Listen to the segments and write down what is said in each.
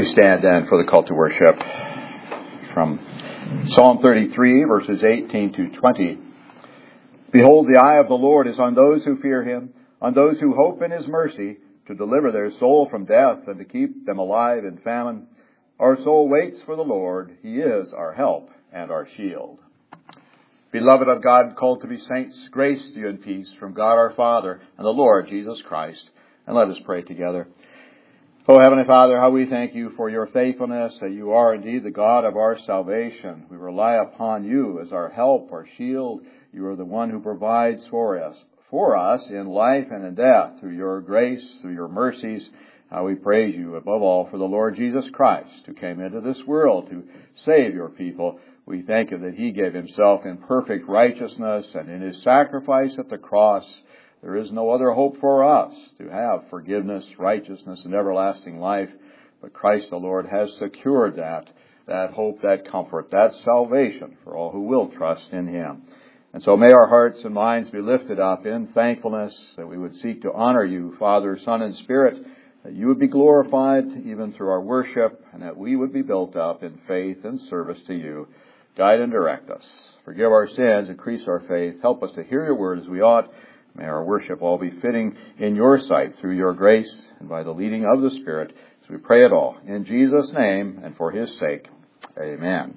stand then for the call to worship from Psalm 33, verses 18 to 20. Behold, the eye of the Lord is on those who fear him, on those who hope in his mercy, to deliver their soul from death and to keep them alive in famine. Our soul waits for the Lord. He is our help and our shield. Beloved of God, called to be saints, grace to you and peace from God our Father and the Lord Jesus Christ. And let us pray together. O Heavenly Father, how we thank you for your faithfulness, that you are indeed the God of our salvation. We rely upon you as our help, our shield. You are the one who provides for us in life and in death, through your grace, through your mercies. How we praise you above all for the Lord Jesus Christ, who came into this world to save your people. We thank you that he gave himself in perfect righteousness, and in his sacrifice at the cross, there is no other hope for us to have forgiveness, righteousness, and everlasting life. But Christ the Lord has secured that hope, that comfort, that salvation for all who will trust in him. And so may our hearts and minds be lifted up in thankfulness, that we would seek to honor you, Father, Son, and Spirit, that you would be glorified even through our worship, and that we would be built up in faith and service to you. Guide and direct us. Forgive our sins, increase our faith. Help us to hear your word as we ought. May our worship all be fitting in your sight through your grace and by the leading of the Spirit. As we pray it all in Jesus' name and for his sake. Amen.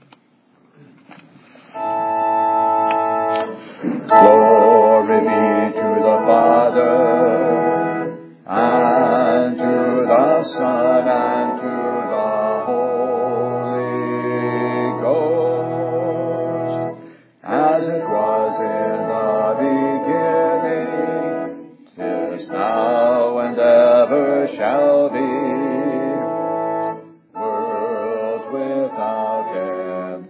Glory be to the Father, and to the Son, and to the Holy Ghost, as it was in the beginning, is now, and ever shall be, world without end.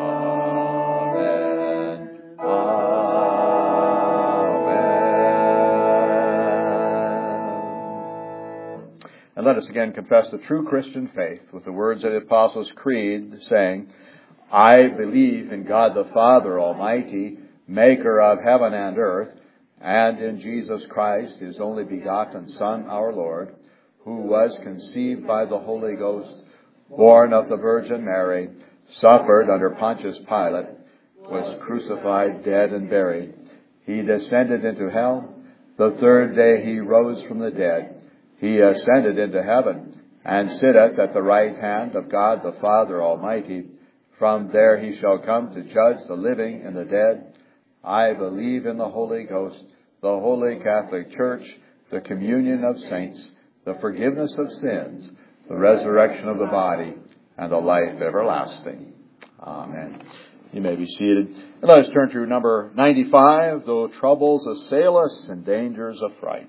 And let us again confess the true Christian faith with the words of the Apostles' Creed, saying, I believe in God the Father Almighty, maker of heaven and earth, and in Jesus Christ, his only begotten Son, our Lord, who was conceived by the Holy Ghost, born of the Virgin Mary, suffered under Pontius Pilate, was crucified, dead, and buried. He descended into hell. The third day he rose from the dead. He ascended into heaven, and sitteth at the right hand of God the Father Almighty. From there he shall come to judge the living and the dead. I believe in the Holy Ghost, the Holy Catholic Church, the communion of saints, the forgiveness of sins, the resurrection of the body, and the life everlasting. Amen. You may be seated. And let us turn to number 95, Though Troubles Assail Us and Dangers Affright.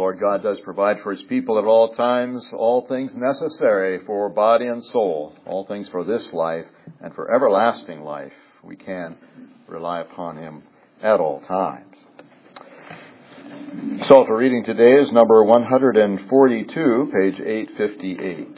Lord God does provide for his people at all times all things necessary for body and soul, all things for this life and for everlasting life. We can rely upon him at all times. Psalter reading today is number 142, page 858.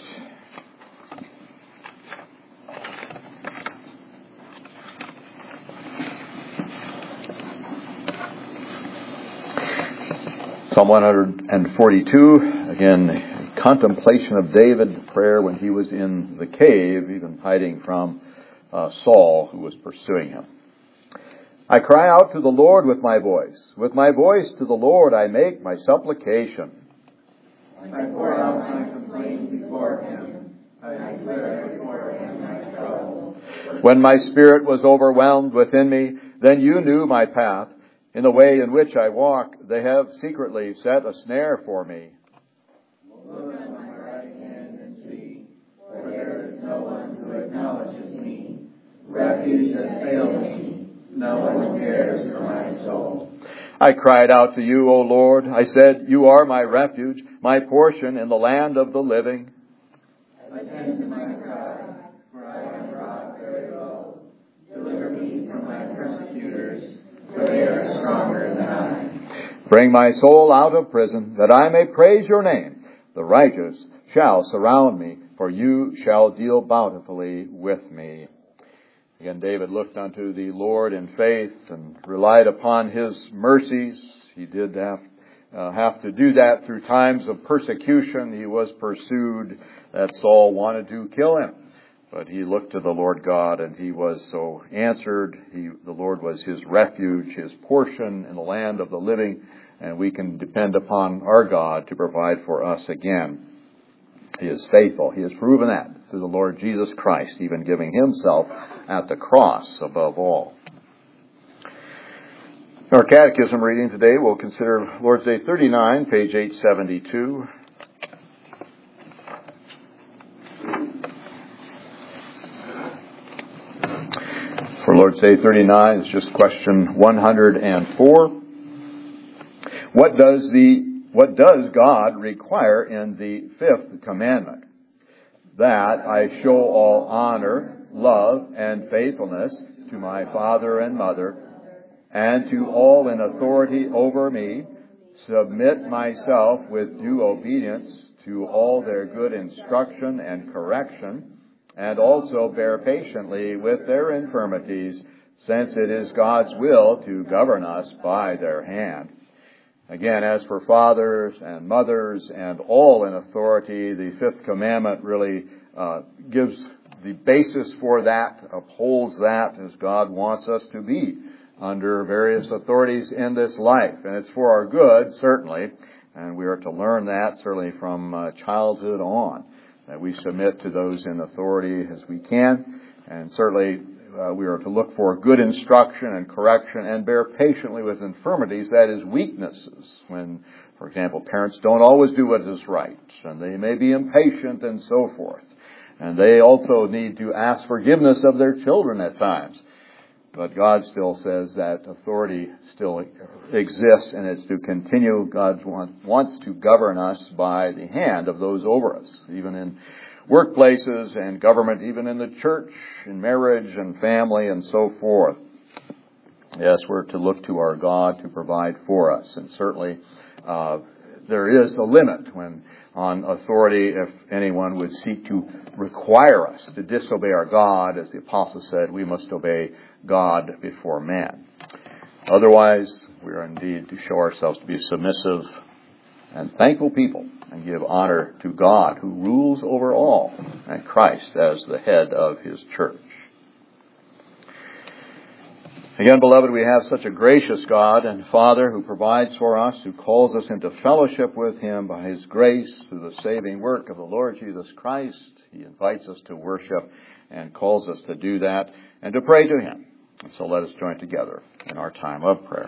Psalm 142, again, a contemplation of David, prayer when he was in the cave, even hiding from Saul, who was pursuing him. I cry out to the Lord with my voice. With my voice to the Lord I make my supplication. I pour out my complaint before him. I declare before him my trouble. When my spirit was overwhelmed within me, then you knew my path. In the way in which I walk, they have secretly set a snare for me. Look on my right hand and see, for there is no one who acknowledges me. Refuge has failed me. No one cares for my soul. I cried out to you, O Lord. I said, you are my refuge, my portion in the land of the living. Attend to my cry, for I am brought very low. Deliver me from my persecutors, for they are stronger than I. Bring my soul out of prison, that I may praise your name. The righteous shall surround me, for you shall deal bountifully with me. Again, David looked unto the Lord in faith and relied upon his mercies. He did have to do that through times of persecution. He was pursued, that Saul wanted to kill him. But he looked to the Lord God, and he was so answered. The Lord was his refuge, his portion in the land of the living, and we can depend upon our God to provide for us again. He is faithful. He has proven that through the Lord Jesus Christ, even giving himself at the cross above all. Our catechism reading today, we'll consider Lord's Day 39, page 872. For Lord's Day 39, it's just question 104. What does God require in the fifth commandment? That I show all honor, love, and faithfulness to my father and mother, and to all in authority over me, submit myself with due obedience to all their good instruction and correction, and also bear patiently with their infirmities, since it is God's will to govern us by their hand. Again, as for fathers and mothers and all in authority, the fifth commandment really gives the basis for that, upholds that as God wants us to be under various authorities in this life. And it's for our good, certainly, and we are to learn that certainly from childhood on, that we submit to those in authority as we can, and certainly we are to look for good instruction and correction and bear patiently with infirmities, that is, weaknesses. When, for example, parents don't always do what is right, and they may be impatient and so forth. And they also need to ask forgiveness of their children at times. But God still says that authority still exists, and it's to continue. God wants to govern us by the hand of those over us, even in workplaces and government, even in the church, in marriage and family and so forth. Yes, we're to look to our God to provide for us. And certainly there is a limit when on authority if anyone would seek to require us to disobey our God. As the apostle said, we must obey God before man. Otherwise, we are indeed to show ourselves to be submissive and thankful people and give honor to God who rules over all, and Christ as the head of his church. Again, beloved, we have such a gracious God and Father who provides for us, who calls us into fellowship with him by his grace through the saving work of the Lord Jesus Christ. He invites us to worship and calls us to do that and to pray to him. And so let us join together in our time of prayer.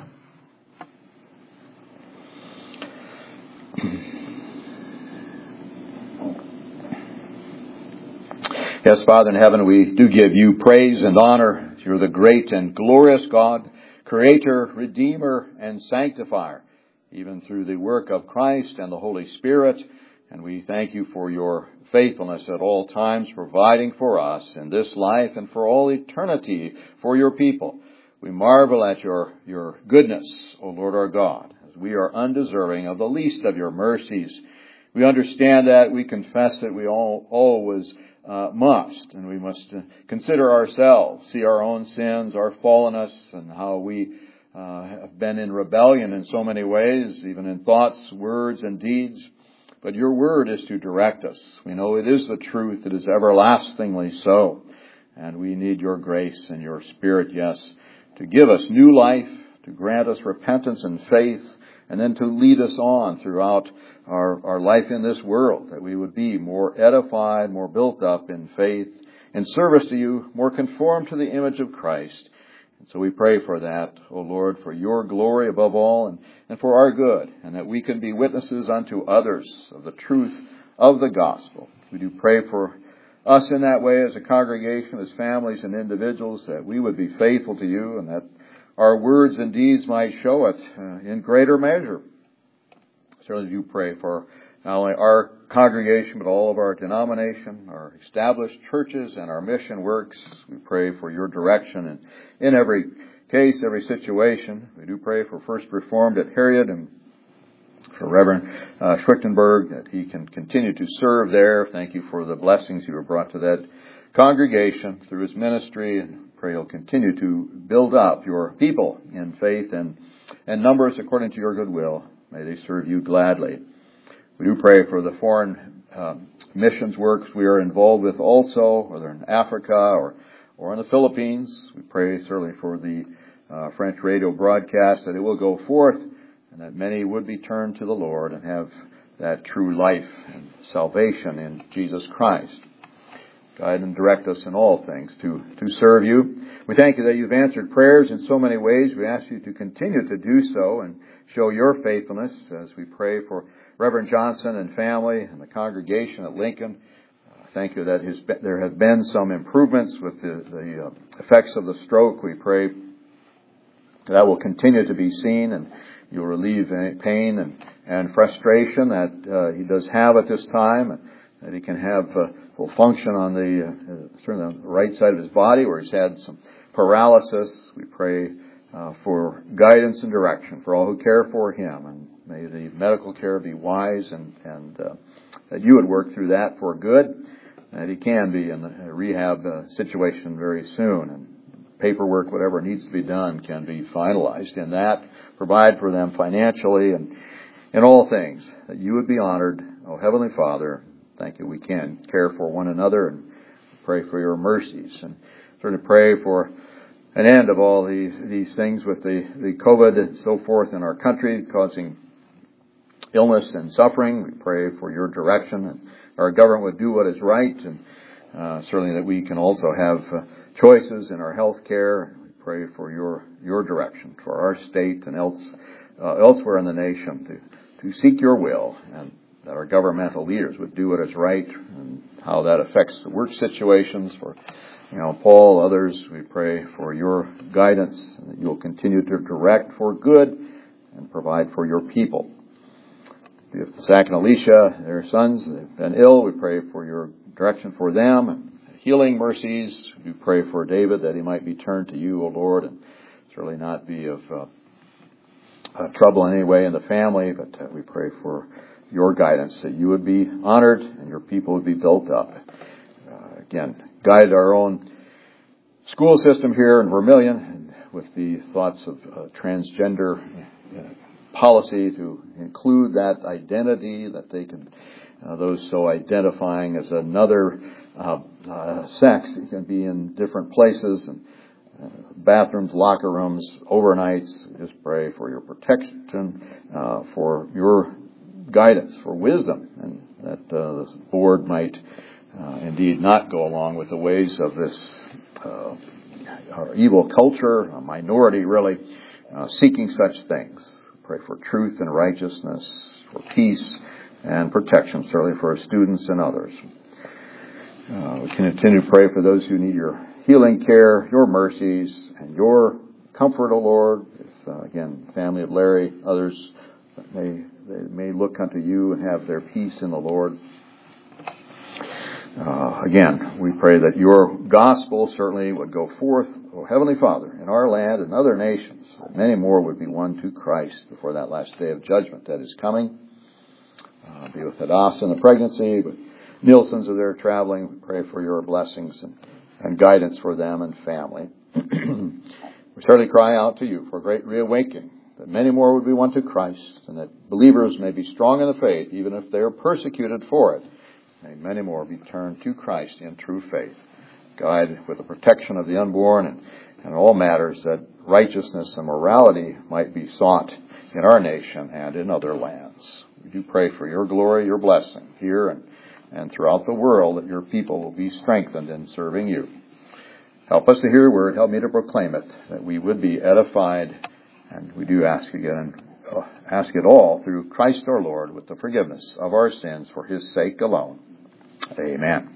Yes, Father in heaven, we do give you praise and honor. You're the great and glorious God, Creator, Redeemer, and Sanctifier. even through the work of Christ and the Holy Spirit. And we thank you for your faithfulness at all times, providing for us in this life and for all eternity for your people. We marvel at your goodness, O Lord our God, as we are undeserving of the least of your mercies. We understand that, we confess that we always must, and we must consider ourselves, see our own sins, our fallenness, and how we have been in rebellion in so many ways, even in thoughts, words, and deeds. But your word is to direct us. We know it is the truth. It is everlastingly so. And we need your grace and your Spirit, yes, to give us new life, to grant us repentance and faith, and then to lead us on throughout our life in this world, that we would be more edified, more built up in faith, in service to you, more conformed to the image of Christ. And so we pray for that, O Lord, for your glory above all, and for our good, and that we can be witnesses unto others of the truth of the gospel. We do pray for us in that way as a congregation, as families and individuals, that we would be faithful to you, and that our words and deeds might show it in greater measure. Certainly do pray for not only our congregation, but all of our denomination, our established churches, and our mission works. We pray for your direction in every case, every situation. We do pray for First Reformed at Harriet and for Reverend Schwichtenberg, that he can continue to serve there. Thank you for the blessings you have brought to that congregation through his ministry, and pray he'll continue to build up your people in faith and numbers according to your good will. May they serve you gladly. We do pray for the foreign missions works we are involved with also, whether in Africa or in the Philippines. We pray certainly for the French radio broadcast, that it will go forth and that many would be turned to the Lord and have that true life and salvation in Jesus Christ. Guide and direct us in all things to serve you. We thank you that you've answered prayers in so many ways. We ask you to continue to do so and show your faithfulness as we pray for Reverend Johnson and family and the congregation at Lincoln. Thank you that there have been some improvements with the effects of the stroke. We pray that will continue to be seen, and you'll relieve pain and frustration that he does have at this time, and that he can have full function on certainly on the right side of his body where he's had some paralysis. We pray for guidance and direction for all who care for him, and may the medical care be wise, and that you would work through that for good, that he can be in a rehab situation very soon, and paperwork, whatever needs to be done, can be finalized in that. Provide for them financially and in all things, that you would be honored. Oh, Heavenly Father, thank you we can care for one another and pray for your mercies, and certainly pray for an end of all these things with the COVID and so forth in our country, causing illness and suffering. We pray for your direction, and our government would do what is right, and certainly that we can also have choices in our health care. We pray for your direction for our state and elsewhere in the nation to seek your will, and that our governmental leaders would do what is right, and how that affects the work situations for Paul, others. We pray for your guidance, and that you'll continue to direct for good and provide for your people. Zach and Alicia, their sons, they've been ill. We pray for your direction for them and healing mercies. We pray for David, that he might be turned to you, O Lord, and certainly not be of trouble in any way in the family, but we pray for your guidance, that you would be honored and your people would be built up. Again, guide our own school system here in Vermilion, and with the thoughts of transgender policy to include that identity, that they can, those so identifying as another sex, can be in different places, and bathrooms, locker rooms, overnights. Just pray for your protection, for your guidance, for wisdom, and that the board might indeed not go along with the ways of this our evil culture, a minority really, seeking such things. Pray for truth and righteousness, for peace and protection, certainly for our students and others. We continue to pray for those who need your healing care, your mercies, and your comfort, O Lord. If, again, family of Larry, others that they may look unto you and have their peace in the Lord. Again, we pray that your gospel certainly would go forth, O Heavenly Father, in our land and other nations, that many more would be won to Christ before that last day of judgment that is coming. Be with Hadassah in the pregnancy, with Nielsen's as they're traveling. We pray for your blessings and guidance for them and family. We certainly cry out to you for a great reawakening, that many more would be won to Christ, and that believers may be strong in the faith, even if they are persecuted for it. May many more be turned to Christ in true faith. Guide with the protection of the unborn and in all matters that righteousness and morality might be sought in our nation and in other lands. We do pray for your glory, your blessing here and throughout the world, that your people will be strengthened in serving you. Help us to hear your word. Help me to proclaim it, that we would be edified. And we do ask again, ask it all through Christ our Lord, with the forgiveness of our sins for his sake alone. Amen.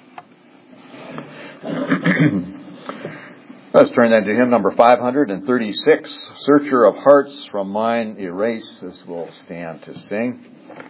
Let's turn then to hymn number 536, Searcher of Hearts, from Mine Erase, as we'll stand to sing.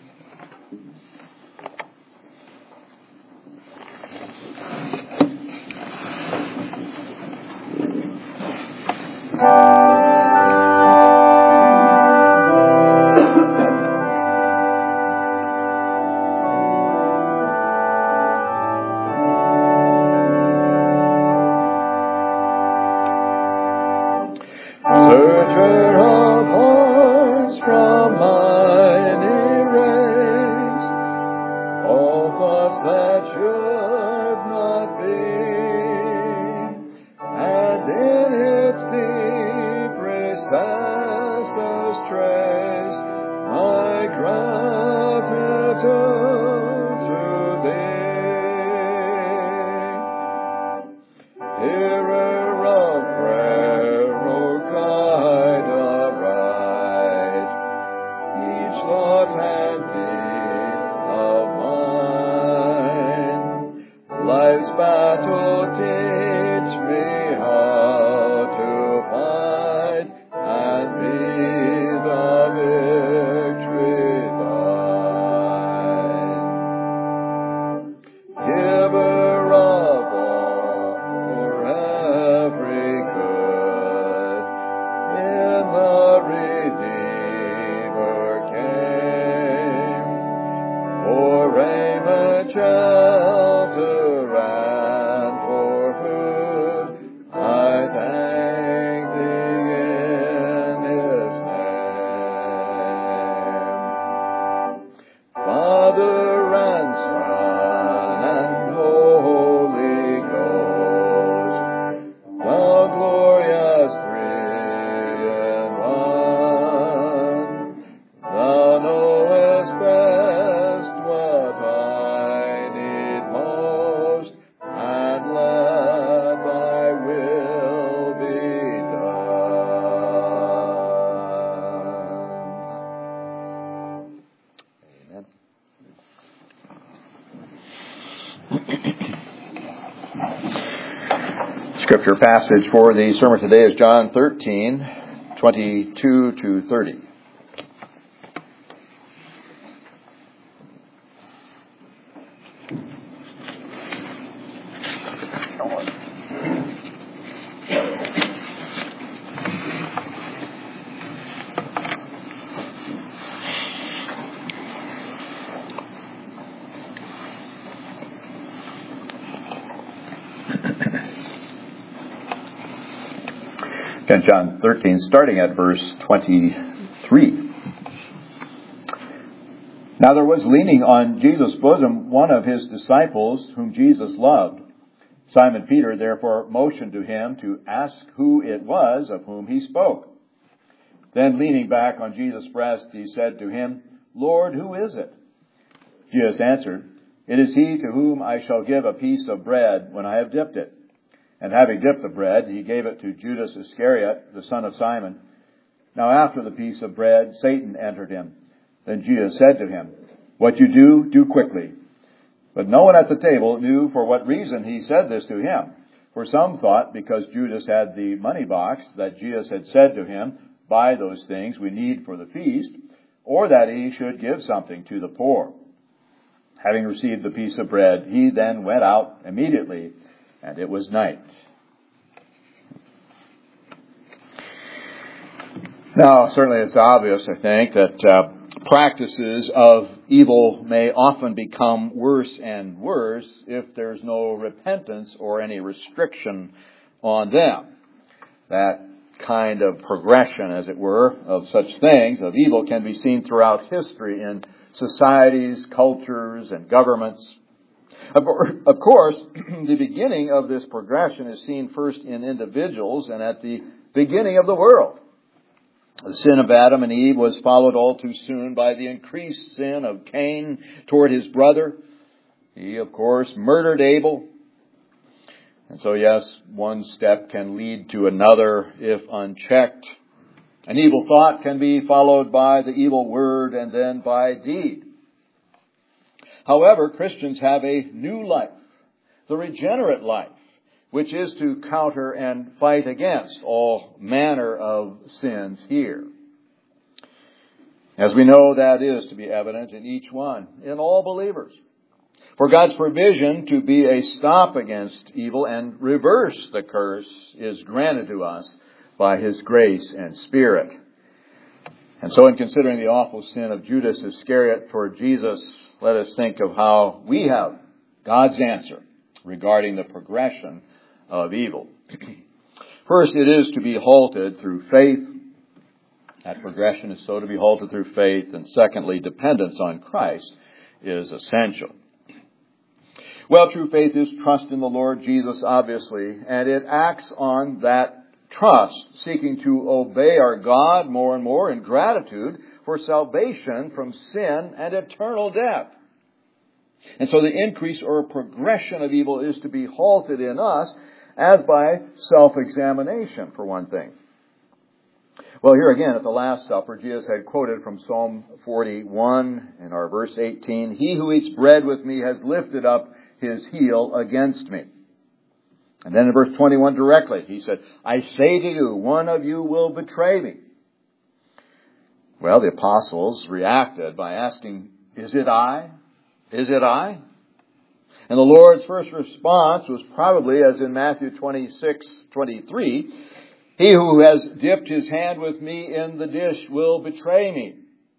Scripture passage for the sermon today is John 13:22 to 30. Again, John 13, starting at verse 23. Now there was leaning on Jesus' bosom one of his disciples whom Jesus loved. Simon Peter therefore motioned to him to ask who it was of whom he spoke. Then leaning back on Jesus' breast, he said to him, Lord, who is it? Jesus answered, It is he to whom I shall give a piece of bread when I have dipped it. And having dipped the bread, he gave it to Judas Iscariot, the son of Simon. Now after the piece of bread, Satan entered him. Then Jesus said to him, What you do, do quickly. But no one at the table knew for what reason he said this to him. For some thought, because Judas had the money box, that Jesus had said to him, Buy those things we need for the feast, or that he should give something to the poor. Having received the piece of bread, he then went out immediately, and it was night. Now, certainly it's obvious, I think, that practices of evil may often become worse and worse if there's no repentance or any restriction on them. That kind of progression, as it were, of such things, of evil, can be seen throughout history in societies, cultures, and governments. Of course, the beginning of this progression is seen first in individuals and at the beginning of the world. The sin of Adam and Eve was followed all too soon by the increased sin of Cain toward his brother. He, of course, murdered Abel. And so, yes, one step can lead to another if unchecked. An evil thought can be followed by the evil word and then by deed. However, Christians have a new life, the regenerate life, which is to counter and fight against all manner of sins here. As we know, that is to be evident in each one, in all believers. For God's provision to be a stop against evil and reverse the curse is granted to us by His grace and Spirit. And so in considering the awful sin of Judas Iscariot toward Jesus, let us think of how we have God's answer regarding the progression of evil. First, it is to be halted through faith. That progression is so to be halted through faith. And secondly, dependence on Christ is essential. Well, true faith is trust in the Lord Jesus, obviously, and it acts on that trust, seeking to obey our God more and more in gratitude for salvation from sin and eternal death. And so the increase or progression of evil is to be halted in us as by self-examination, for one thing. Well, here again at the Last Supper, Jesus had quoted from Psalm 41 in our verse 18, "He who eats bread with me has lifted up his heel against me." And then in verse 21 directly, he said, "I say to you, one of you will betray me." Well, the apostles reacted by asking, "Is it I? Is it I?" And the Lord's first response was probably, as in Matthew 26:23, "He who has dipped his hand with me in the dish will betray me."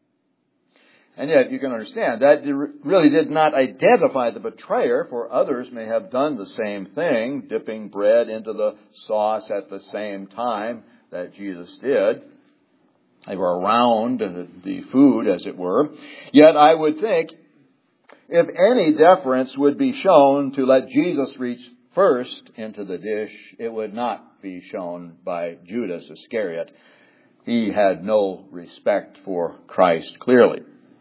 And yet, you can understand, that really did not identify the betrayer, for others may have done the same thing, dipping bread into the sauce at the same time that Jesus did. They were around the food, as it were. Yet I would think, if any deference would be shown to let Jesus reach first into the dish, it would not be shown by Judas Iscariot. He had no respect for Christ, clearly.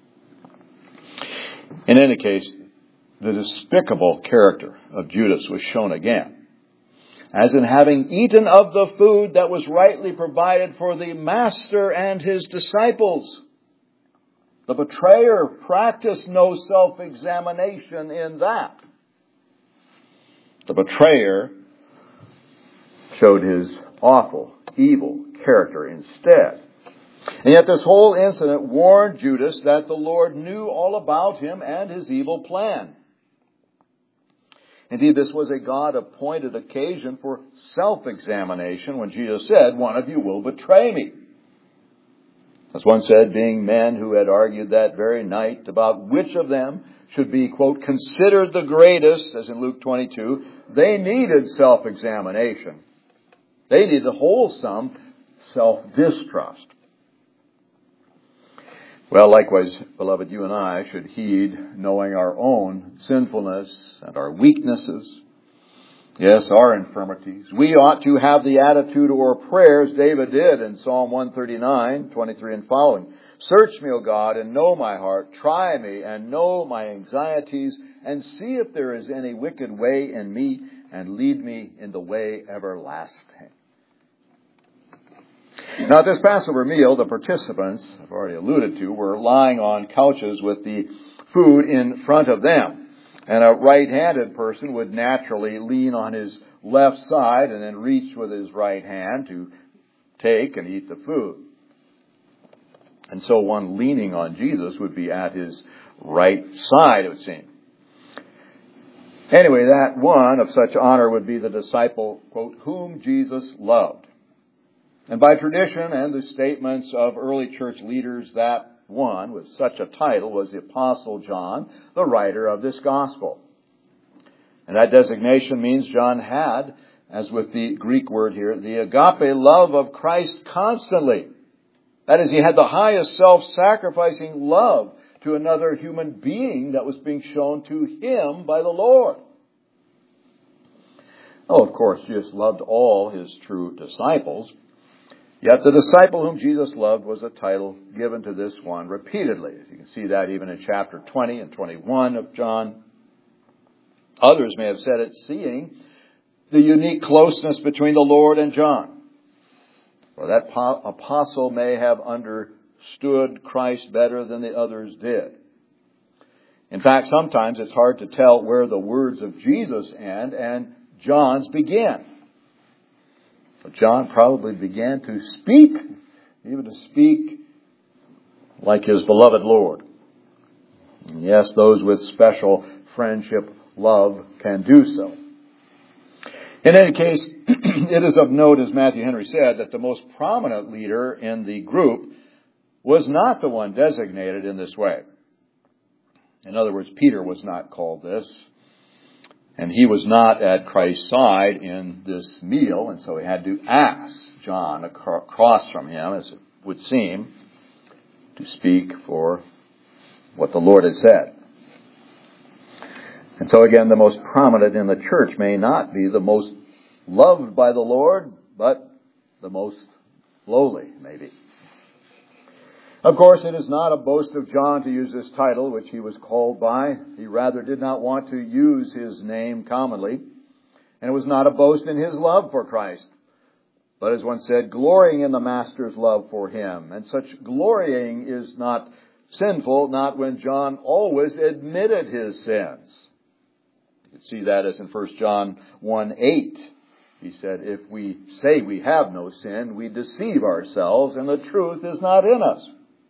In any case, the despicable character of Judas was shown again, as in having eaten of the food that was rightly provided for the Master and his disciples. The betrayer practiced no self-examination in that. The betrayer showed his awful, evil character instead. And yet this whole incident warned Judas that the Lord knew all about him and his evil plan. Indeed, this was a God-appointed occasion for self-examination when Jesus said, "One of you will betray me." As one said, being men who had argued that very night about which of them should be, quote, considered the greatest, as in Luke 22, they needed self-examination. They needed wholesome self-distrust. Well, likewise, beloved, you and I should heed knowing our own sinfulness and our weaknesses. Yes, our infirmities. We ought to have the attitude or prayers David did in Psalm 139, 23 and following. "Search me, O God, and know my heart. Try me and know my anxieties, and see if there is any wicked way in me, and lead me in the way everlasting." Now, at this Passover meal, the participants, I've already alluded to, were lying on couches with the food in front of them. And a right-handed person would naturally lean on his left side and then reach with his right hand to take and eat the food. And so one leaning on Jesus would be at his right side, it would seem. Anyway, that one of such honor would be the disciple, quote, whom Jesus loved. And by tradition and the statements of early church leaders, that one with such a title was the Apostle John, the writer of this gospel. And that designation means John had, as with the Greek word here, the agape love of Christ constantly. That is, he had the highest self-sacrificing love to another human being that was being shown to him by the Lord. Oh, of course, Jesus loved all his true disciples. Yet the disciple whom Jesus loved was a title given to this one repeatedly. You can see that even in chapter 20 and 21 of John. Others may have said it, seeing the unique closeness between the Lord and John. For that apostle may have understood Christ better than the others did. In fact, sometimes it's hard to tell where the words of Jesus end and John's begin. So John probably began to speak, even to speak like his beloved Lord. And yes, those with special friendship, love can do so. In any case, it is of note, as Matthew Henry said, that the most prominent leader in the group was not the one designated in this way. In other words, Peter was not called this, and he was not at Christ's side in this meal, and so he had to ask John across from him, as it would seem, to speak for what the Lord had said. And so again, the most prominent in the church may not be the most loved by the Lord, but the most lowly, maybe. Of course, it is not a boast of John to use this title, which he was called by. He rather did not want to use his name commonly. And it was not a boast in his love for Christ, but as one said, glorying in the Master's love for him. And such glorying is not sinful, not when John always admitted his sins. You can see that as in 1 John 1:8. He said, if we say we have no sin, we deceive ourselves, and the truth is not in us.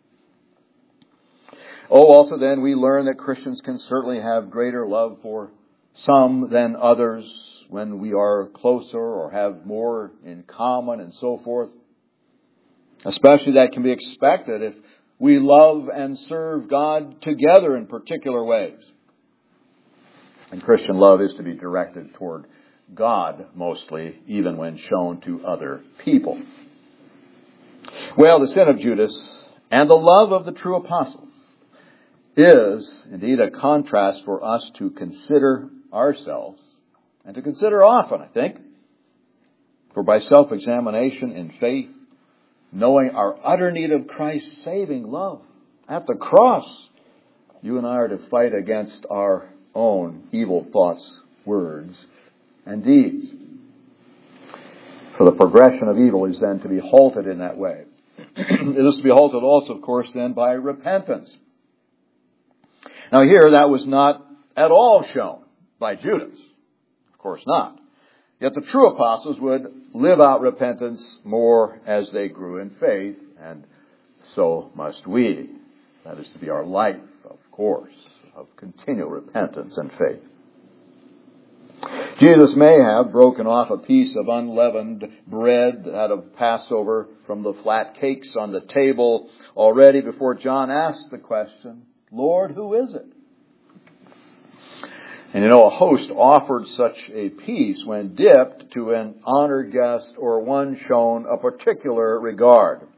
Oh, also then we learn that Christians can certainly have greater love for some than others when we are closer or have more in common and so forth. Especially that can be expected if we love and serve God together in particular ways. And Christian love is to be directed toward God mostly, even when shown to other people. Well, the sin of Judas and the love of the true apostles is indeed a contrast for us to consider ourselves and to consider often, I think. For by self-examination in faith, knowing our utter need of Christ's saving love at the cross, you and I are to fight against our own evil thoughts, words, and deeds. For the progression of evil is then to be halted in that way. It is to be halted also, of course, then by repentance. Now here, that was not at all shown by Judas. Of course not. Yet the true apostles would live out repentance more as they grew in faith, and so must we. That is to be our life, of course, of continual repentance and faith. Jesus may have broken off a piece of unleavened bread out of Passover from the flat cakes on the table already before John asked the question, Lord, who is it? And a host offered such a piece when dipped to an honored guest or one shown a particular regard.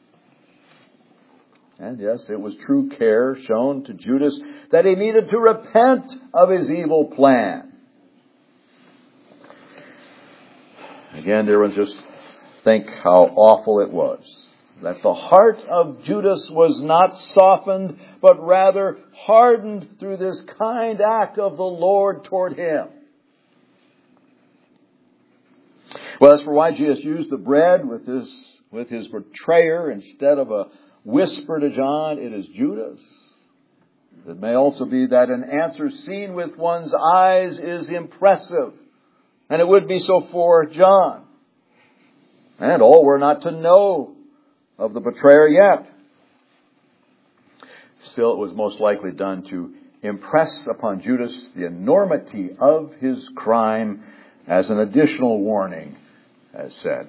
And yes, it was true care shown to Judas that he needed to repent of his evil plan. Again, dear ones, just think how awful it was that the heart of Judas was not softened, but rather hardened through this kind act of the Lord toward him. Well, as for why Jesus used the bread with his betrayer instead of a whisper to John, it is Judas. It may also be that an answer seen with one's eyes is impressive, and it would be so for John. And all were not to know of the betrayer yet. Still, it was most likely done to impress upon Judas the enormity of his crime as an additional warning, as said.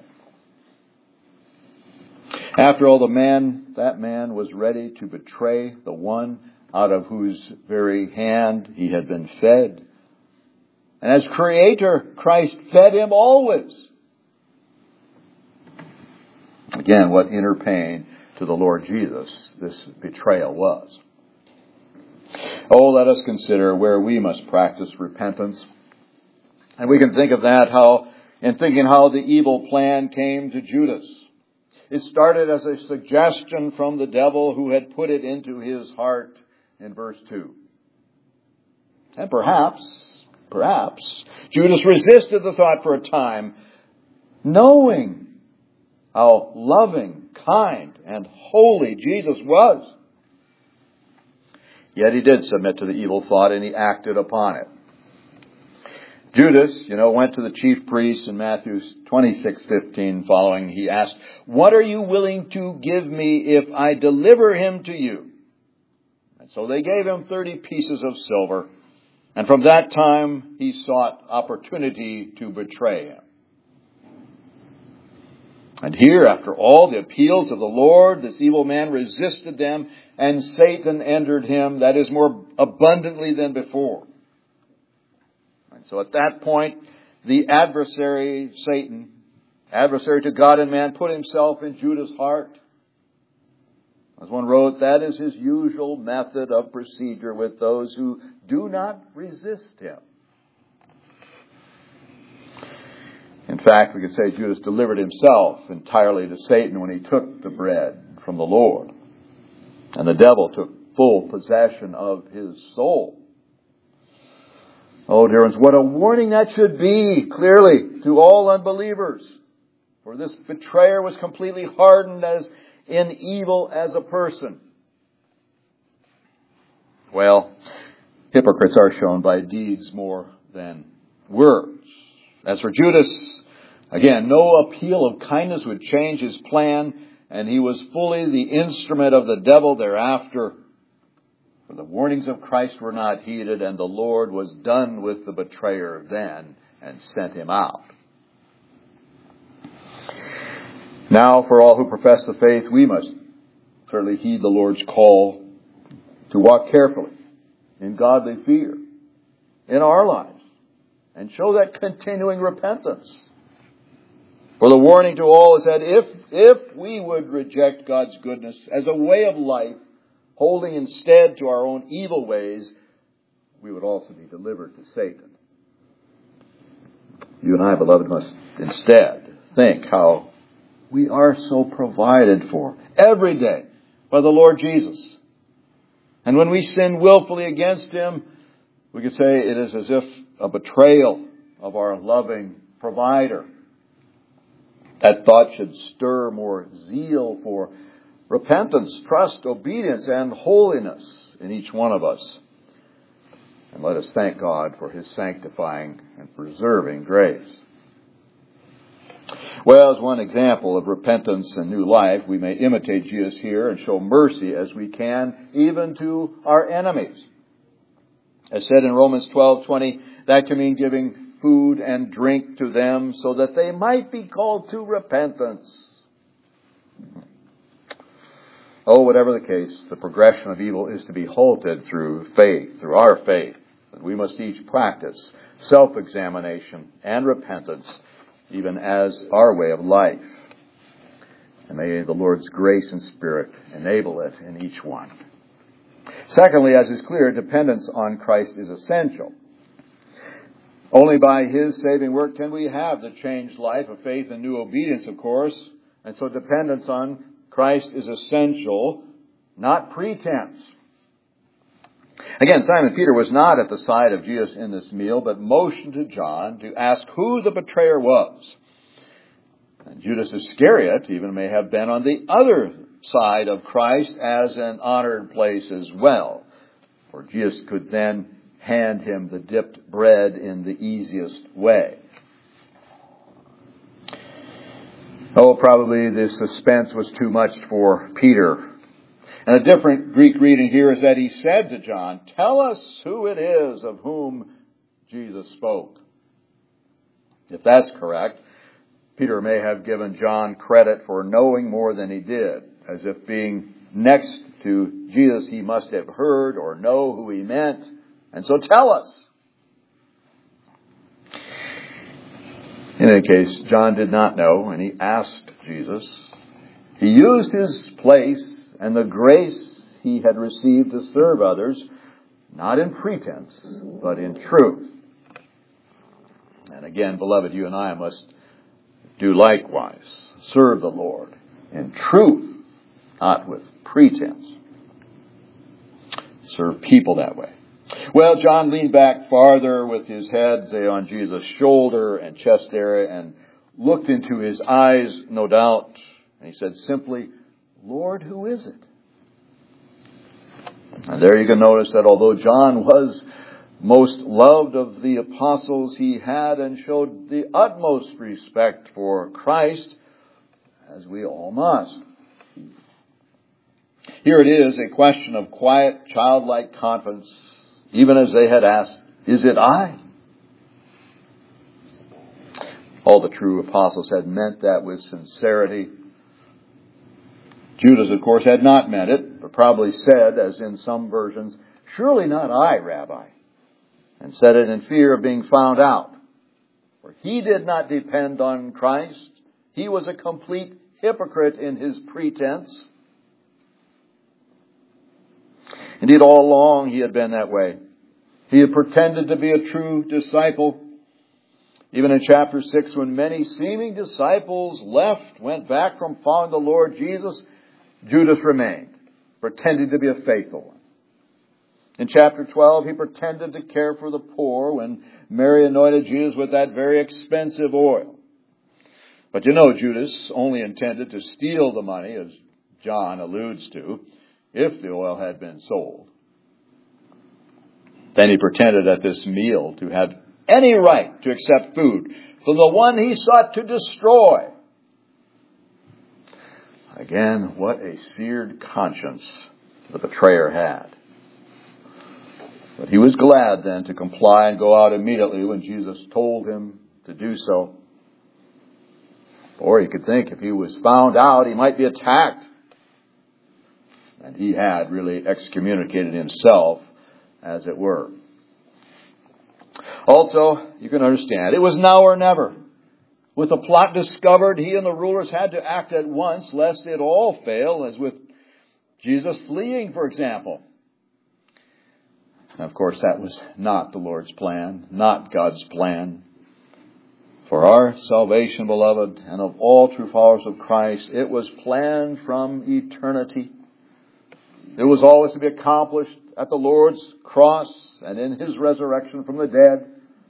After all, that man was ready to betray the one out of whose very hand he had been fed. And as Creator, Christ fed him always. Again, what inner pain to the Lord Jesus this betrayal was. Oh, let us consider where we must practice repentance. And we can think of that in thinking how the evil plan came to Judas. It started as a suggestion from the devil who had put it into his heart in verse 2. And perhaps, Judas resisted the thought for a time, knowing how loving, kind, and holy Jesus was. Yet he did submit to the evil thought and he acted upon it. Judas, went to the chief priests in Matthew 26:15 following. He asked, "What are you willing to give me if I deliver him to you?" And so they gave him 30 pieces of silver. And from that time, he sought opportunity to betray him. And here, after all the appeals of the Lord, this evil man resisted them, and Satan entered him, that is, more abundantly than before. And so at that point, the adversary, Satan, adversary to God and man, put himself in Judas' heart. As one wrote, that is his usual method of procedure with those who do not resist him. In fact, we could say Judas delivered himself entirely to Satan when he took the bread from the Lord. And the devil took full possession of his soul. Oh, dear ones, what a warning that should be, clearly, to all unbelievers. For this betrayer was completely hardened as in evil as a person. Well, hypocrites are shown by deeds more than words. As for Judas, again, no appeal of kindness would change his plan, and he was fully the instrument of the devil thereafter. For the warnings of Christ were not heeded, and the Lord was done with the betrayer then and sent him out. Now, for all who profess the faith, we must certainly heed the Lord's call to walk carefully in godly fear in our lives and show that continuing repentance. For the warning to all is that if we would reject God's goodness as a way of life, holding instead to our own evil ways, we would also be delivered to Satan. You and I, beloved, must instead think how we are so provided for every day by the Lord Jesus. And when we sin willfully against Him, we could say it is as if a betrayal of our loving provider. That thought should stir more zeal for repentance, trust, obedience, and holiness in each one of us. And let us thank God for His sanctifying and preserving grace. Well, as one example of repentance and new life, we may imitate Jesus here and show mercy as we can, even to our enemies. As said in Romans 12:20, that can mean giving food and drink to them so that they might be called to repentance. Oh, whatever the case, the progression of evil is to be halted through faith, through our faith. And we must each practice self-examination and repentance, even as our way of life. And may the Lord's grace and Spirit enable it in each one. Secondly, as is clear, dependence on Christ is essential. Only by His saving work can we have the changed life of faith and new obedience, of course. And so dependence on Christ is essential, not pretense. Again, Simon Peter was not at the side of Jesus in this meal, but motioned to John to ask who the betrayer was. And Judas Iscariot even may have been on the other side of Christ as an honored place as well. For Jesus could then hand him the dipped bread in the easiest way. Oh, probably the suspense was too much for Peter. And a different Greek reading here is that he said to John, "Tell us who it is of whom Jesus spoke." If that's correct, Peter may have given John credit for knowing more than he did, as if being next to Jesus he must have heard or know who he meant, and so tell us. In any case, John did not know, and he asked Jesus. He used his place and the grace he had received to serve others, not in pretense, but in truth. And again, beloved, you and I must do likewise. Serve the Lord in truth, not with pretense. Serve people that way. Well, John leaned back farther with his head, say, on Jesus' shoulder and chest area, and looked into his eyes, no doubt. And he said simply, "Lord, who is it?" And there you can notice that although John was most loved of the apostles, he had and showed the utmost respect for Christ, as we all must. Here it is, a question of quiet, childlike confidence, even as they had asked, "Is it I?" All the true apostles had meant that with sincerity. Judas, of course, had not meant it, but probably said, as in some versions, "Surely not I, Rabbi," and said it in fear of being found out. For he did not depend on Christ. He was a complete hypocrite in his pretense. Indeed, all along he had been that way. He had pretended to be a true disciple. Even in chapter 6, when many seeming disciples went back from following the Lord Jesus, Judas remained, pretending to be a faithful one. In chapter 12, he pretended to care for the poor when Mary anointed Jesus with that very expensive oil. But you know, Judas only intended to steal the money, as John alludes to, if the oil had been sold. Then he pretended at this meal to have any right to accept food from the one he sought to destroy. Again, what a seared conscience the betrayer had. But he was glad then to comply and go out immediately when Jesus told him to do so. Or he could think if he was found out, he might be attacked. And he had really excommunicated himself, as it were. Also, you can understand, it was now or never. With the plot discovered, he and the rulers had to act at once, lest it all fail, as with Jesus fleeing, for example. And of course, that was not the Lord's plan, not God's plan. For our salvation, beloved, and of all true followers of Christ, it was planned from eternity. It was always to be accomplished at the Lord's cross and in His resurrection from the dead.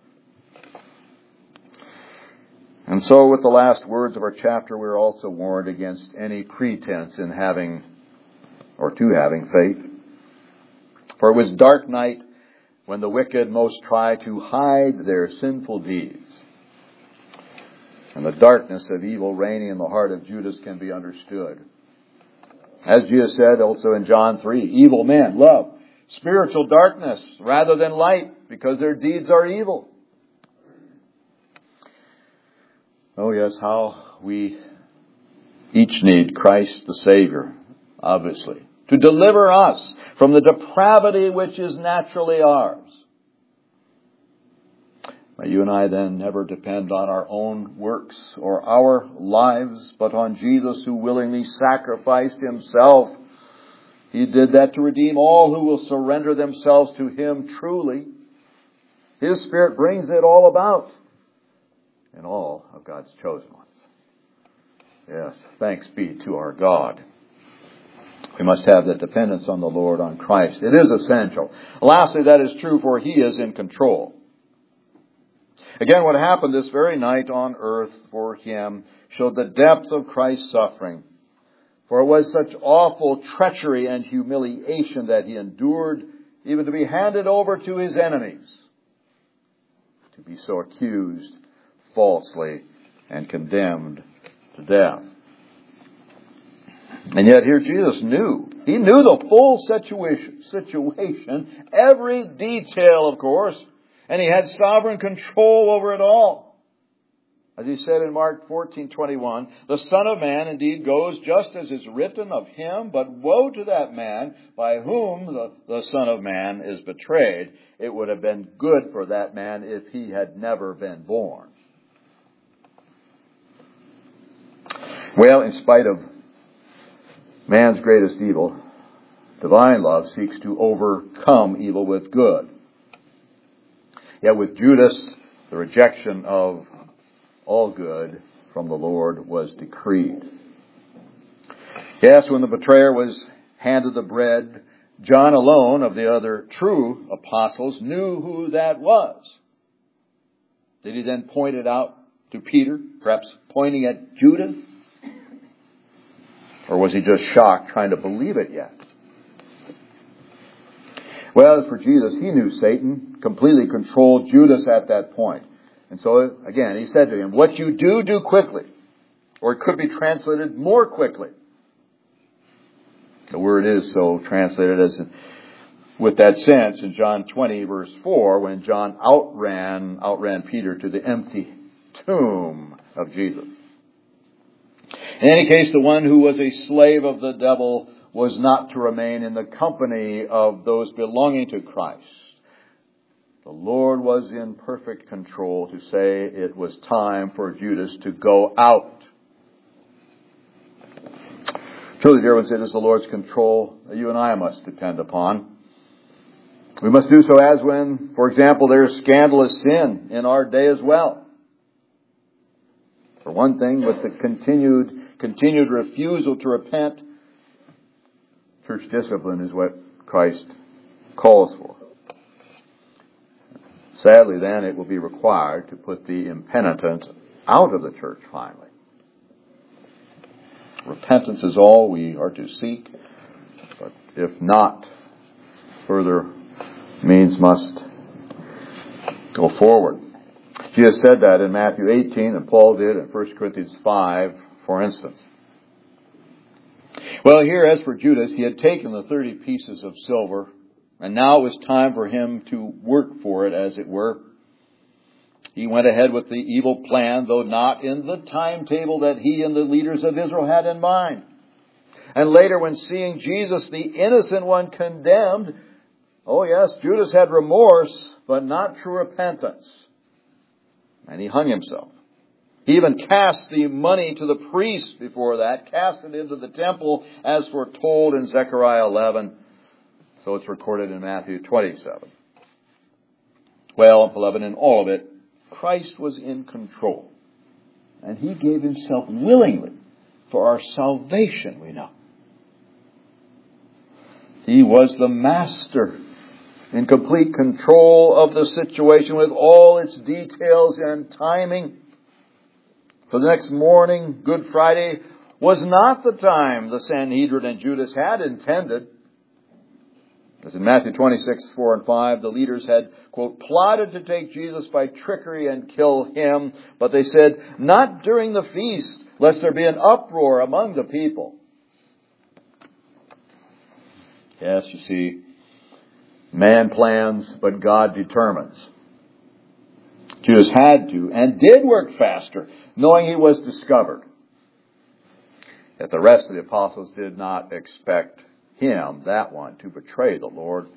And so with the last words of our chapter, we're also warned against any pretense in having faith. For it was dark night when the wicked most try to hide their sinful deeds. And the darkness of evil reigning in the heart of Judas can be understood. As Jesus said also in John 3, evil men love spiritual darkness rather than light because their deeds are evil. Oh yes, how we each need Christ the Savior, obviously, to deliver us from the depravity which is naturally ours. May you and I then never depend on our own works or our lives, but on Jesus who willingly sacrificed Himself. He did that to redeem all who will surrender themselves to Him truly. His Spirit brings it all about in all of God's chosen ones. Yes, thanks be to our God. We must have that dependence on the Lord, on Christ. It is essential. Lastly, that is true, for He is in control. Again, what happened this very night on earth for Him showed the depth of Christ's suffering. For it was such awful treachery and humiliation that He endured, even to be handed over to His enemies, to be so accused falsely and condemned to death. And yet here Jesus knew He knew the full situation, every detail, of course, and he had sovereign control over it all. As he said in Mark 14:21, the Son of Man indeed goes just as is written of him, but woe to that man by whom the Son of Man is betrayed. It would have been good for that man if he had never been born. Well, in spite of man's greatest evil, divine love seeks to overcome evil with good. Yet with Judas, the rejection of all good from the Lord was decreed. Yes, when the betrayer was handed the bread, John alone of the other true apostles knew who that was. Did he then point it out to Peter, perhaps pointing at Judas? Or was he just shocked, trying to believe it yet? Well, as for Jesus, he knew Satan completely controlled Judas at that point. And so, again, he said to him, what you do, do quickly. Or it could be translated more quickly. The word is so translated as with that sense in John 20, verse 4, when John outran Peter to the empty tomb of Jesus. In any case, the one who was a slave of the devil was not to remain in the company of those belonging to Christ. The Lord was in perfect control to say it was time for Judas to go out. Truly, dear ones, it is the Lord's control that you and I must depend upon. We must do so as when, for example, there is scandalous sin in our day as well. For one thing, with the continued refusal to repent, church discipline is what Christ calls for. Sadly, then, it will be required to put the impenitent out of the church finally. Repentance is all we are to seek, but if not, further means must go forward. Jesus said that in Matthew 18, and Paul did in 1 Corinthians 5, for instance. Well, here, as for Judas, he had taken the 30 pieces of silver, and now it was time for him to work for it, as it were. He went ahead with the evil plan, though not in the timetable that he and the leaders of Israel had in mind. And later, when seeing Jesus, the innocent one, condemned, oh yes, Judas had remorse, but not true repentance. And he hung himself. He even cast the money to the priests before that, cast it into the temple as foretold in Zechariah 11. So it's recorded in Matthew 27. Well, beloved, in all of it, Christ was in control. And he gave himself willingly for our salvation, we know. He was the master in complete control of the situation with all its details and timing. For the next morning, Good Friday, was not the time the Sanhedrin and Judas had intended. As in Matthew 26, 4 and 5, the leaders had, quote, plotted to take Jesus by trickery and kill him. But they said, not during the feast, lest there be an uproar among the people. Yes, you see, man plans, but God determines. Judas had to and did work faster, knowing he was discovered. Yet the rest of the apostles did not expect him, that one, to betray the Lord.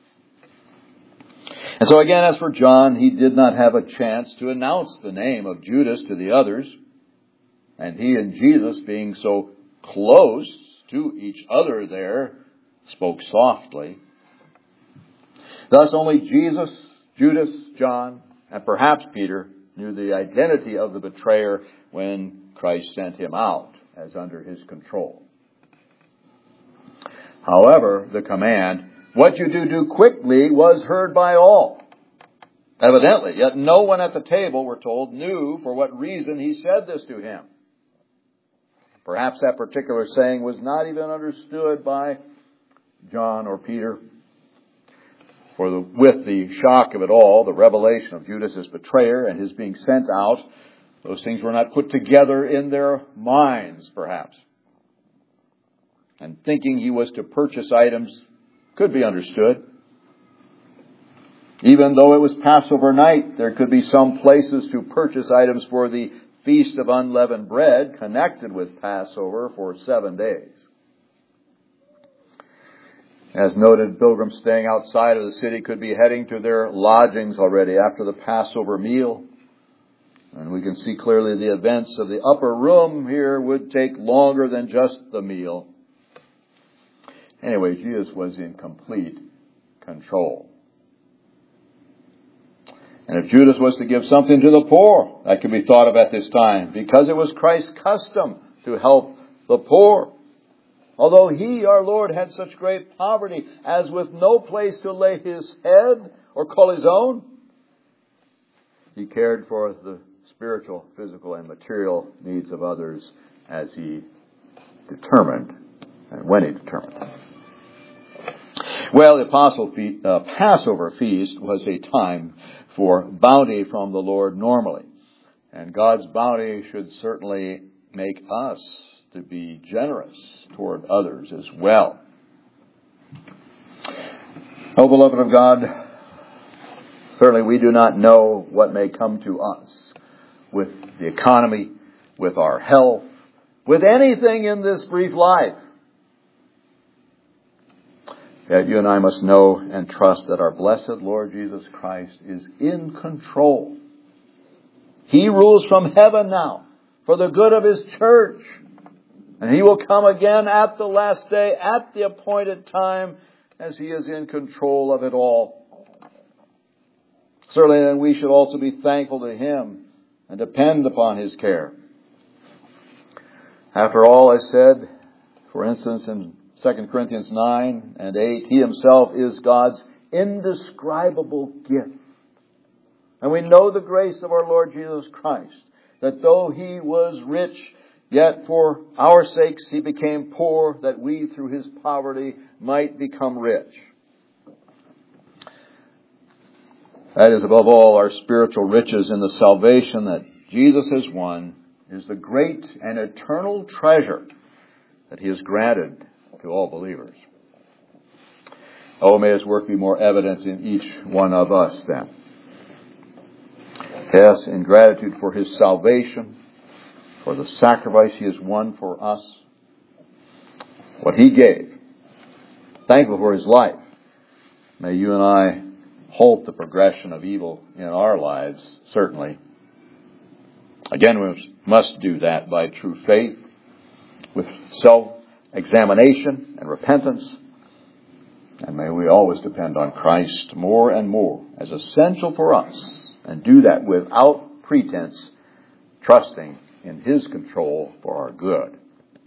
And so again, as for John, he did not have a chance to announce the name of Judas to the others. And he and Jesus, being so close to each other there, spoke softly. Thus only Jesus, Judas, John, and perhaps Peter knew the identity of the betrayer when Christ sent him out as under his control. However, the command, what you do, do quickly, was heard by all. Evidently, yet no one at the table, we're told, knew for what reason he said this to him. Perhaps that particular saying was not even understood by John or Peter. With the shock of it all, the revelation of Judas' betrayer and his being sent out, those things were not put together in their minds, perhaps. and thinking he was to purchase items could be understood. Even though it was Passover night, there could be some places to purchase items for the Feast of Unleavened Bread connected with Passover for 7 days. As noted, pilgrims staying outside of the city could be heading to their lodgings already after the Passover meal. And we can see clearly the events of the upper room here would take longer than just the meal. Anyway, Jesus was in complete control. And if Judas was to give something to the poor, that could be thought of at this time, because it was Christ's custom to help the poor. Although he, our Lord, had such great poverty as with no place to lay his head or call his own, he cared for the spiritual, physical, and material needs of others as he determined and when he determined. Well, the Passover feast was a time for bounty from the Lord normally. And God's bounty should certainly make us to be generous toward others as well. Oh, beloved of God, certainly we do not know what may come to us with the economy, with our health, with anything in this brief life. Yet you and I must know and trust that our blessed Lord Jesus Christ is in control. He rules from heaven now for the good of His church. And He will come again at the last day, at the appointed time, as He is in control of it all. Certainly then we should also be thankful to Him and depend upon His care. After all, I said, for instance, in 2 Corinthians 9 and 8, He Himself is God's indescribable gift. And we know the grace of our Lord Jesus Christ, that though He was rich, yet for our sakes He became poor, that we through His poverty might become rich. That is above all our spiritual riches in the salvation that Jesus has won, is the great and eternal treasure that He has granted to all believers. Oh, may His work be more evident in each one of us then. Yes, in gratitude for His salvation, for the sacrifice He has won for us, what He gave. Thankful for His life. May you and I halt the progression of evil in our lives, certainly. Again, we must do that by true faith, with self-examination and repentance. And may we always depend on Christ more and more as essential for us, and do that without pretense, trusting in His control for our good.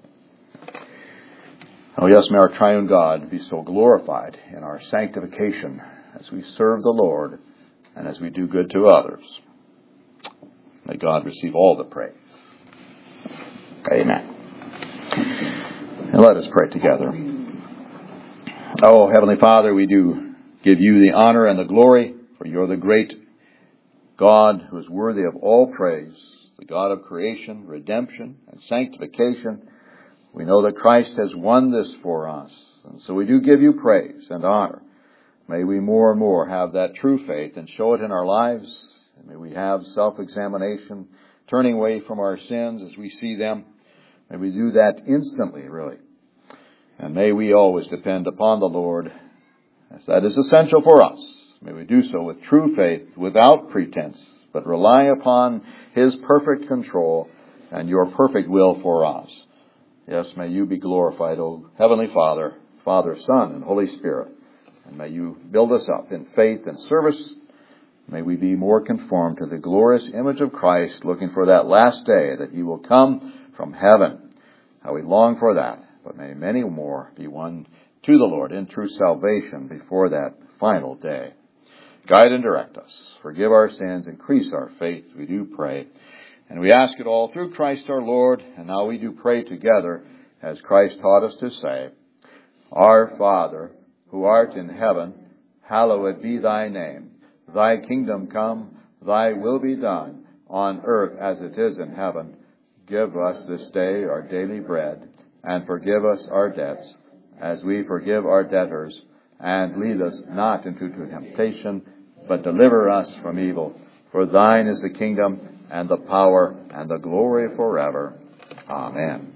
Oh yes, may our triune God be so glorified in our sanctification as we serve the Lord and as we do good to others. May God receive all the praise. Amen. And let us pray together. Oh, Heavenly Father, we do give You the honor and the glory, for You're the great God who is worthy of all praise, the God of creation, redemption, and sanctification. We know that Christ has won this for us, and so we do give You praise and honor. May we more and more have that true faith and show it in our lives. And may we have self-examination, turning away from our sins as we see them. May we do that instantly, really. And may we always depend upon the Lord, as that is essential for us. May we do so with true faith, without pretense, but rely upon His perfect control and Your perfect will for us. Yes, may You be glorified, O Heavenly Father, Father, Son, and Holy Spirit. And may You build us up in faith and service. May we be more conformed to the glorious image of Christ, looking for that last day that He will come from heaven. How we long for that. But may many more be won to the Lord in true salvation before that final day. Guide and direct us. Forgive our sins. Increase our faith. We do pray. And we ask it all through Christ our Lord. And now we do pray together as Christ taught us to say, Our Father, who art in heaven, hallowed be Thy name. Thy kingdom come, Thy will be done, on earth as it is in heaven. Give us this day our daily bread, and forgive us our debts, as we forgive our debtors. And lead us not into temptation, but deliver us from evil. For thine is the kingdom, and the power, and the glory forever. Amen.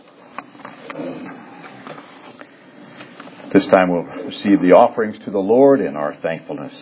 This time we'll receive the offerings to the Lord in our thankfulness.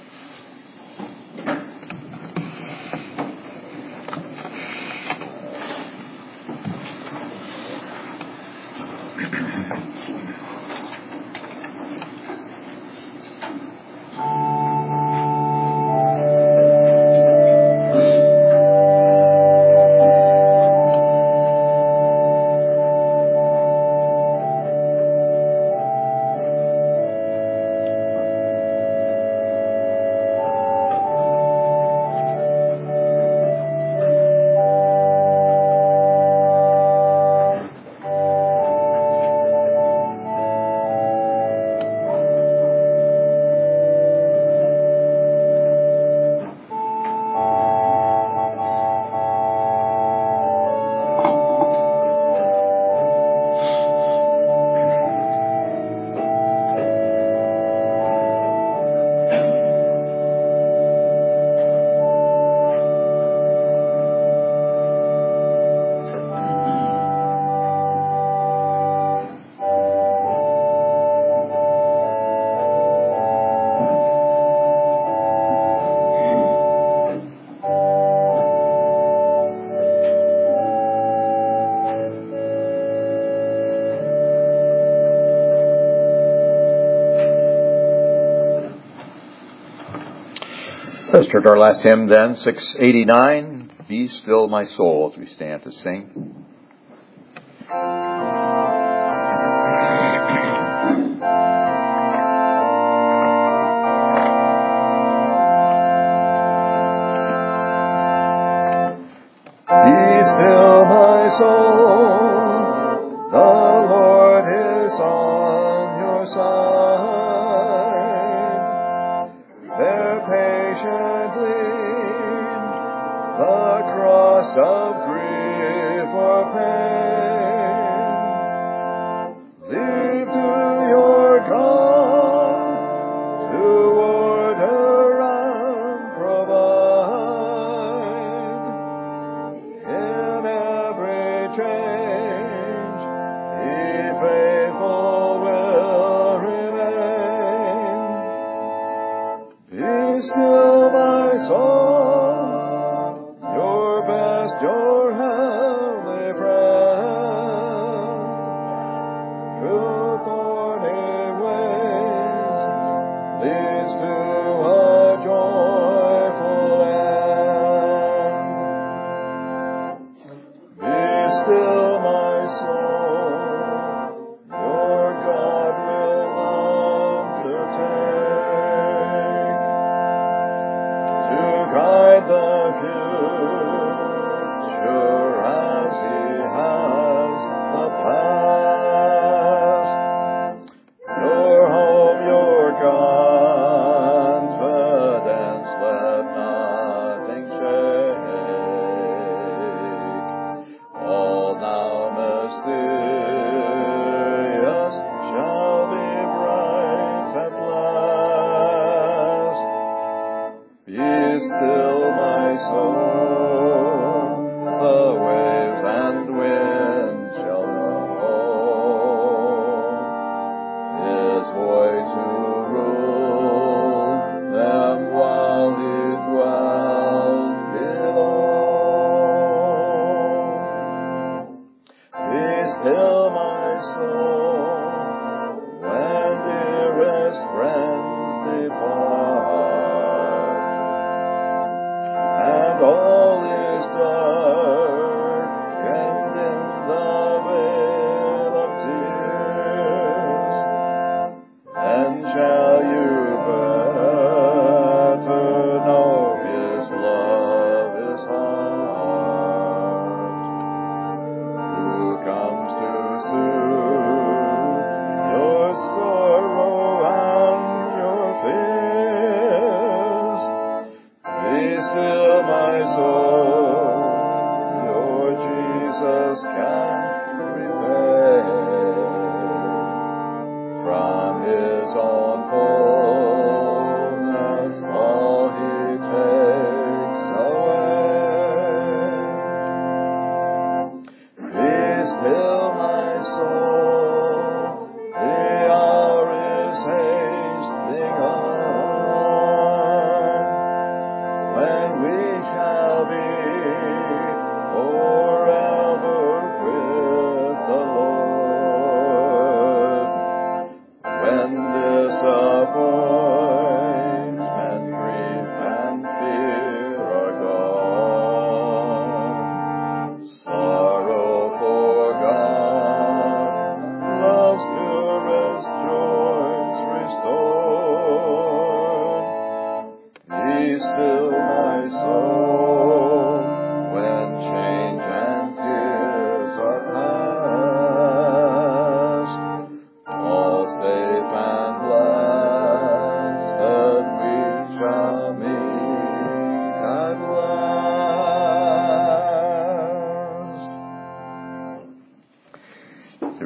Let's turn to our last hymn then, 689, Be Still My Soul, as we stand to sing. Be still my soul, the Lord is on your side. Bear patiently the cross of grief or pain. Leave to your God to order and provide. In every change, He faithful will remain. Be still my soul, your best, your heavenly friend. Through thorny ways leads to a joyful end. Be still my soul, your God will love to take, to guide the future as He has the past. Your home, your confidence, let nothing shake. All now mysterious shall be bright at last. Be still my soul, the waves and winds shall know His voice who ruled them while He dwelt below. Be still my soul, when dearest friends depart, and all is darkened in the veil of tears. Then shall you better know His love is heart, who comes to soothe your sorrow and your fears. Be still my soul, your Jesus can prepare.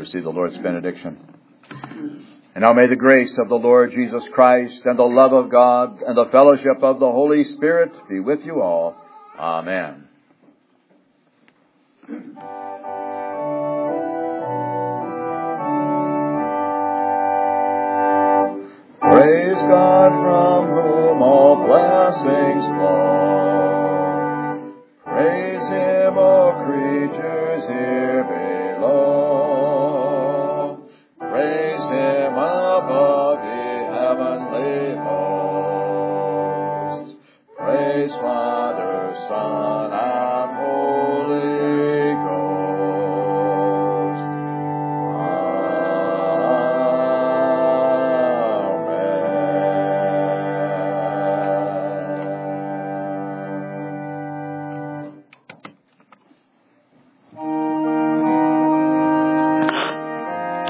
receive the Lord's benediction. And now may the grace of the Lord Jesus Christ and the love of God and the fellowship of the Holy Spirit be with you all. Amen. Praise God from whom all blessings flow. Praise Him, O creatures here